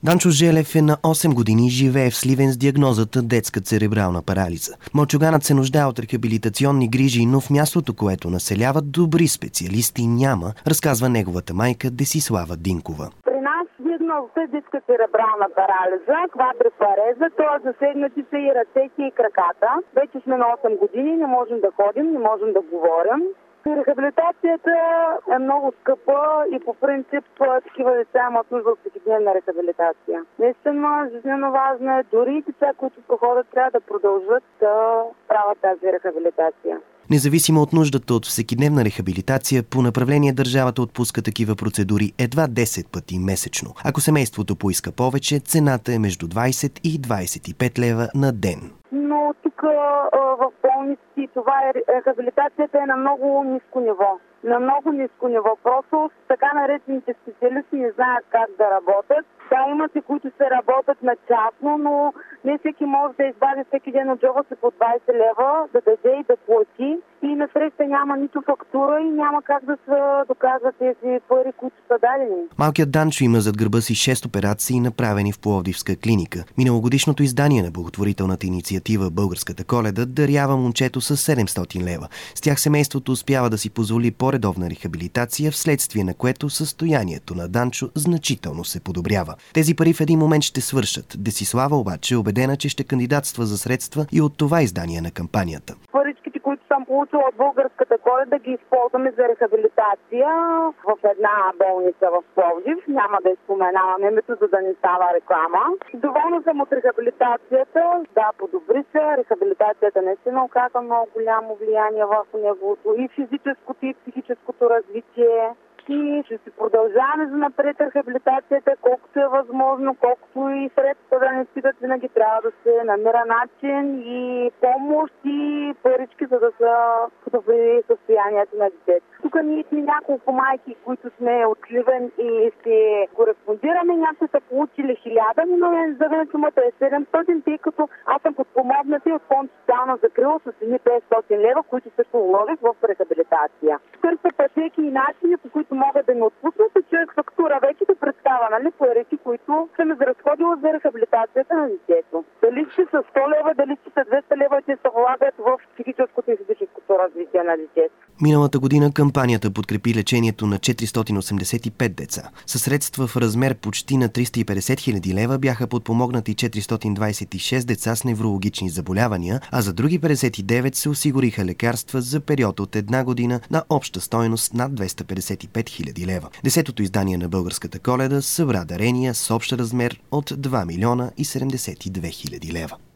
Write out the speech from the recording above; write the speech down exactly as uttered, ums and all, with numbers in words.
Данчо Желев е на осем години и живее в Сливен с диагнозата детска церебрална парализа. Мълчуганът се нуждае от рехабилитационни грижи, но в мястото, което населяват, добри специалисти няма, разказва неговата майка Десислава Динкова. При нас диагнозата е детска церебрална парализа, квадрипареза, т.е. засегнати са и ръцете и краката. Вече сме на осем години, не можем да ходим, не можем да говорим. Рехабилитацията е много скъпа и по принцип такива деца имат нужда от всекидневна рехабилитация. Наистина жизненно важно е, дори и деца, които проходят, трябва да продължат да правят тази рехабилитация. Независимо от нуждата от всекидневна рехабилитация, по направление държавата отпуска такива процедури едва десет пъти месечно. Ако семейството поиска повече, цената е между двайсет и двайсет и пет лева на ден. Но тук в болници това е, рехабилитацията е на много ниско ниво. На много ниско ниво. Просто така наречените специалисти не знаят как да работят. Да, имате, които се работят на частно, но не всеки може да извади всеки ден от джоба си по двайсет лева, да даде и да плати. И насреща няма нито фактура и няма как да се доказват тези пари, които са дадени. Малкият Данчо има зад гърба си шест операции, направени в Пловдивска клиника. Миналогодишното издание на благотворителната инициатива Българската Коледа дарява момчето с седемстотин лева. С тях семейството успява да си позволи по-редовна рехабилитация, вследствие на което състоянието на Данчо значително се подобрява. Тези пари в един момент ще свършат. Десислава обаче е убедена, че ще кандидатства за средства и от това издание на кампанията. Паричките, които съм получила от Българската Коледа, ги използваме за рехабилитация в една болница в Пловдив. Няма да изпоменавам името, за да не става реклама. Доволна съм от рехабилитацията. Да, подобри се. Рехабилитацията наистина оказа много голямо влияние върху неговото и физическото, и психическото развитие. И ще си продължаваме за напред рехабилитацията, колкото е възможно, колкото и средства да не стигат, винаги трябва да се намира начин и помощ и парички, за да се подобри състоянието на детето. Тук ние сме няколко майки, които сме от Сливен и се кореспондираме. Някои са получили хиляда, но заведена сумата е седемстотин, тъй като аз съм подпомогната и от фонд социална закрила с едни петстотин лева, които също вложих в рехабилитация. Търся пътеки и начини, по които могат да ми отпуснат, и човек фактура вече да представя, нали, парите, които съм изразходила за рехабилитацията на детето. Дали ще са сто лева, дали ще са двеста лева, те се влагат в психическото и физическото развитие на детето. Миналата година кампанията подкрепи лечението на четиристотин осемдесет и пет деца. Със средства в размер почти на триста и петдесет хиляди лева бяха подпомогнати четиристотин двайсет и шест деца с неврологични заболявания, а за други петдесет и девет се осигуриха лекарства за период от една година на обща стойност над двеста петдесет и пет хиляди лева. Десетото издание на Българската Коледа събра дарения с общ размер от два милиона и седемдесет и две хиляди лева.